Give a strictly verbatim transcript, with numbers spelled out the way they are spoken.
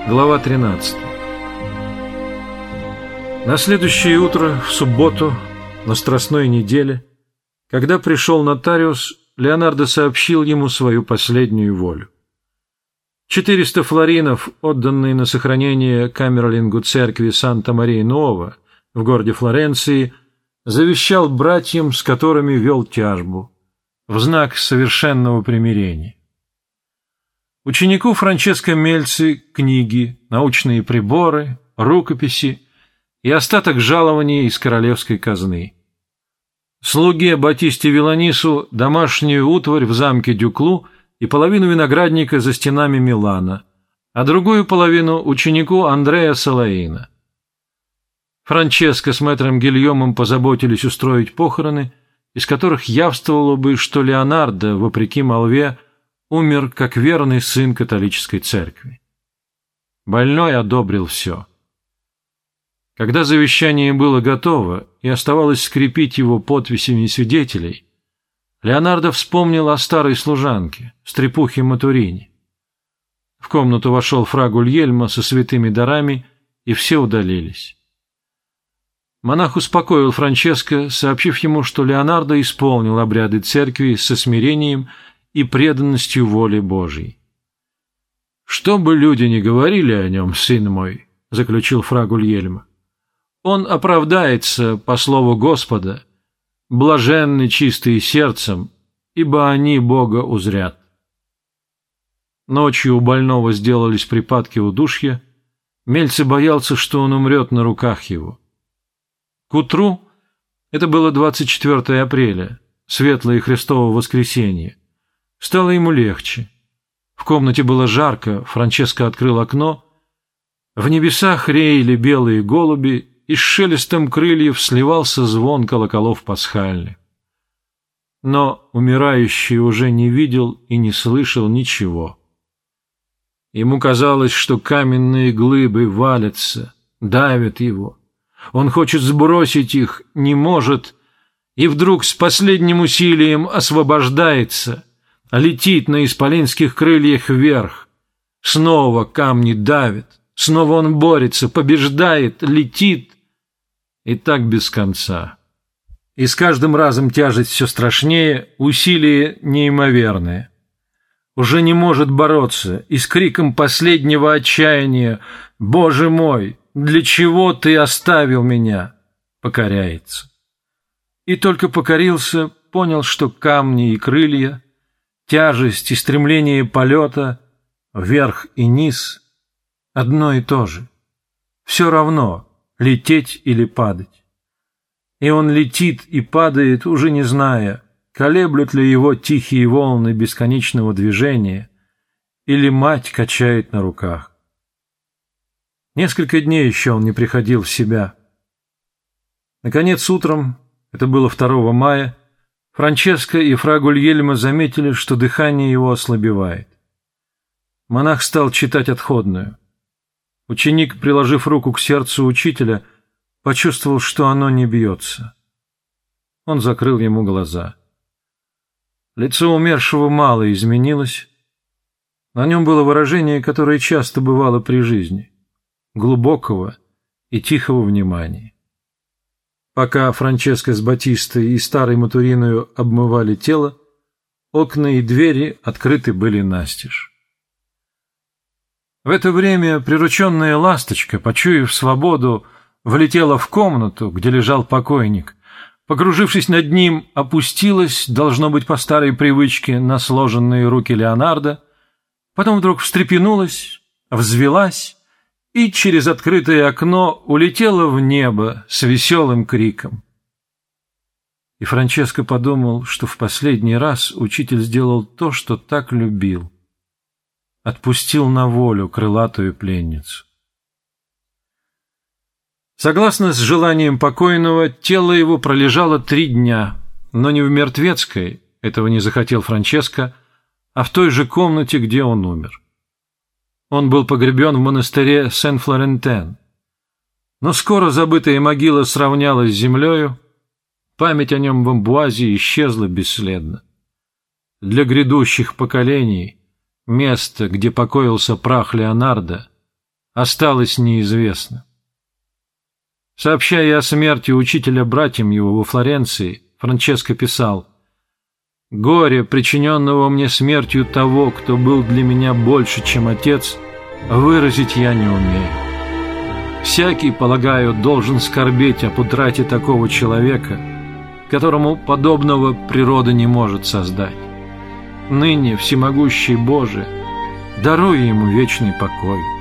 Глава тринадцатая. На следующее утро, в субботу, на Страстной неделе, когда пришел нотариус, Леонардо сообщил ему свою последнюю волю. Четыреста флоринов, отданные на сохранение камерлингу церкви Санта-Мария-Нуова в городе Флоренции, завещал братьям, с которыми вел тяжбу, в знак совершенного примирения. Ученику Франческо Мельци книги, научные приборы, рукописи и остаток жалования из королевской казны. Слуге Батисте Виланису домашнюю утварь в замке Дюклу и половину виноградника за стенами Милана, а другую половину ученику Андреа Салаина. Франческо с мэтром Гильомом позаботились устроить похороны, из которых явствовало бы, что Леонардо, вопреки молве, умер как верный сын католической церкви. Больной одобрил все. Когда завещание было готово и оставалось скрепить его подписями свидетелей, Леонардо вспомнил о старой служанке, стрепухе Матурини. В комнату вошел фра Гульельмо со святыми дарами, и все удалились. Монах успокоил Франческо, сообщив ему, что Леонардо исполнил обряды церкви со смирением и преданностью воле Божьей. «Что бы люди ни говорили о нем, сын мой, — заключил фра Гульельмо, — он оправдается по слову Господа, блаженны чистые сердцем, ибо они Бога узрят». Ночью у больного сделались припадки удушья, Мельци боялся, что он умрет на руках его. К утру, это было двадцать четвёртого апреля, светлое Христово воскресенье, стало ему легче. В комнате было жарко, Франческо открыл окно. В небесах реяли белые голуби, и с шелестом крыльев сливался звон колоколов пасхальных. Но умирающий уже не видел и не слышал ничего. Ему казалось, что каменные глыбы валятся, давят его. Он хочет сбросить их, не может, и вдруг с последним усилием освобождается, летит на исполинских крыльях вверх. Снова камни давят, снова он борется, побеждает, летит, и так без конца. И с каждым разом тяжесть все страшнее, усилие неимоверное. Уже не может бороться, и с криком последнего отчаяния «Боже мой, для чего ты оставил меня?» покоряется. И только покорился, понял, что камни и крылья, тяжесть и стремление полета, вверх и низ — одно и то же. Все равно — лететь или падать. И он летит и падает, уже не зная, колеблют ли его тихие волны бесконечного движения, или мать качает на руках. Несколько дней еще он не приходил в себя. Наконец, утром, это было второго мая, Франческо и фра Гульельмо заметили, что дыхание его ослабевает. Монах стал читать отходную. Ученик, приложив руку к сердцу учителя, почувствовал, что оно не бьется. Он закрыл ему глаза. Лицо умершего мало изменилось. На нем было выражение, которое часто бывало при жизни, глубокого и тихого внимания. Пока Франческо с Батистой и старой Матуриною обмывали тело, окна и двери открыты были настежь. В это время прирученная ласточка, почуяв свободу, влетела в комнату, где лежал покойник. Погружившись над ним, опустилась, должно быть по старой привычке, на сложенные руки Леонардо, потом вдруг встрепенулась, взвелась и через открытое окно улетела в небо с веселым криком. И Франческо подумал, что в последний раз учитель сделал то, что так любил. Отпустил на волю крылатую пленницу. Согласно с желанием покойного, тело его пролежало три дня, но не в мертвецкой, этого не захотел Франческо, а в той же комнате, где он умер. Он был погребен в монастыре Сен-Флорентен. Но скоро забытая могила сравнялась с землею, память о нем в Амбуазе исчезла бесследно. Для грядущих поколений место, где покоился прах Леонардо, осталось неизвестно. Сообщая о смерти учителя братьям его во Флоренции, Франческо писал: «Горе, причиненного мне смертью того, кто был для меня больше, чем отец, выразить я не умею. Всякий, полагаю, должен скорбеть об утрате такого человека, которому подобного природа не может создать. Ныне, всемогущий Боже, даруй ему вечный покой».